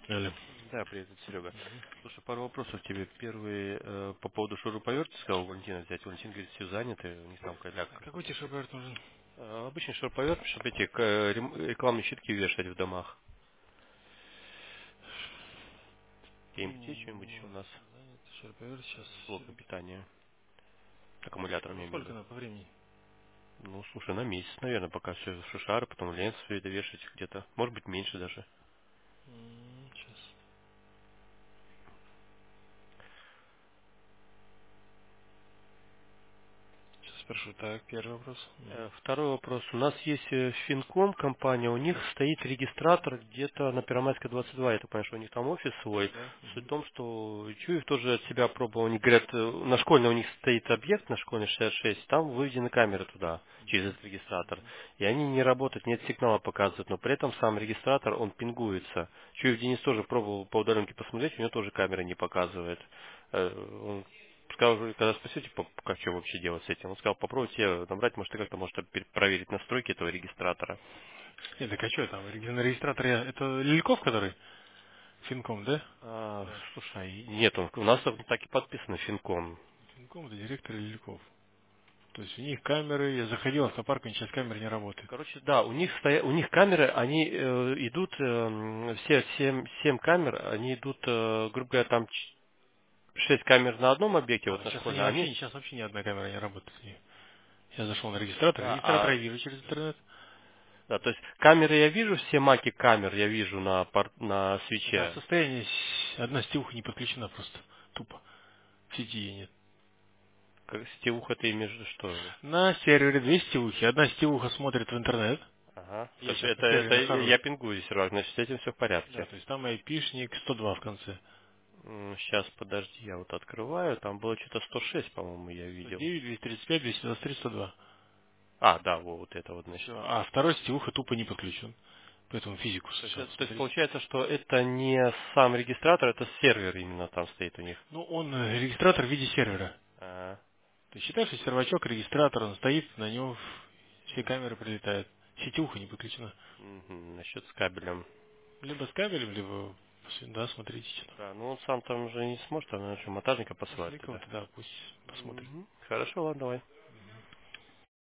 Алло. Да, привет, это Серега. Слушай, пару вопросов тебе. Первый по поводу шуруповерта, сказал Валентина взять. Валентин говорит, все заняты, у них там каляк Какой какой-то. тебе шуруповерт нужен? Обычный шуруповерт, чтобы эти рекламные щитки вешать в домах. TMT что-нибудь еще у нас, Занят шуруповерт сейчас. блока питания, аккумулятором Ну я имею в сколько виду. на по времени? Ну, слушай, на месяц, наверное, пока все шишары, потом лент все это вешать где-то. Может быть, меньше даже. Сейчас. Сейчас спрошу. Так, первый вопрос. Второй вопрос. У нас есть Финком компания, у них стоит регистратор где-то на Первомайской 22. Я так понимаю, что у них там офис свой. Да. Суть в том, что Чуев тоже от себя пробовал. Они говорят, на школьной у них стоит объект, на школьной 66, там выведены камеры туда, через этот регистратор. И они не работают, нет сигнала показывают, но при этом сам регистратор, он пингуется. Чуев Денис тоже пробовал по удаленке посмотреть, у него тоже камера не показывает. Он сказал, когда спросите, как что вообще делать с этим, он сказал, попробуйте набрать, может, ты как-то можешь проверить настройки этого регистратора. Нет, так а что там? На регистраторе это Лильков, который? Финком, да? Да. Слушай, нет, у нас так и подписано Финком. Финком это директор Лильков. То есть у них камеры, я заходил в автопарк, у них сейчас камеры не работают. Короче, да, у них камеры, они идут, все 7 камер, они идут, грубо говоря, там 6 камер на одном объекте, вот на школьной, они, Сейчас вообще ни одна камера не работает. Я зашел на регистратор. да, Регистратор я вижу через интернет. да, то есть камеры я вижу, все маки камер я вижу на Это свече. состояние, одна стилуха не подключена просто. Тупо. В сети ее нет. Как стилуха ты имеешь в виду что? На сервере две стилухи. Одна стилуха смотрит в интернет. Ага. То Я есть сейчас на это сервере я нахожусь. пингую сервак, значит, с этим все в Да, порядке. то есть там айпишник 102 в конце. Сейчас, подожди, я вот открываю, там было что-то 106, по-моему, я видел. 109, 235, 223, 102. Да, вот это вот, значит. Все. А второй стилуха тупо не подключен. Поэтому физику То есть, сначала то есть посмотреть. получается, что это не сам регистратор, это сервер именно там стоит у них. Ну, он регистратор в виде сервера. А, Ты считаешь, что сервачок, регистратор, он стоит, на нем все камеры прилетают. Сетюха не подключена. насчет с кабелем. Либо с кабелем, либо... Да, смотрите, что там. Да, ну он сам там уже не сможет, а наверное, монтажника Ну, посылать с туда. Ликовым-то, да, пусть посмотрит. Хорошо, ладно, давай.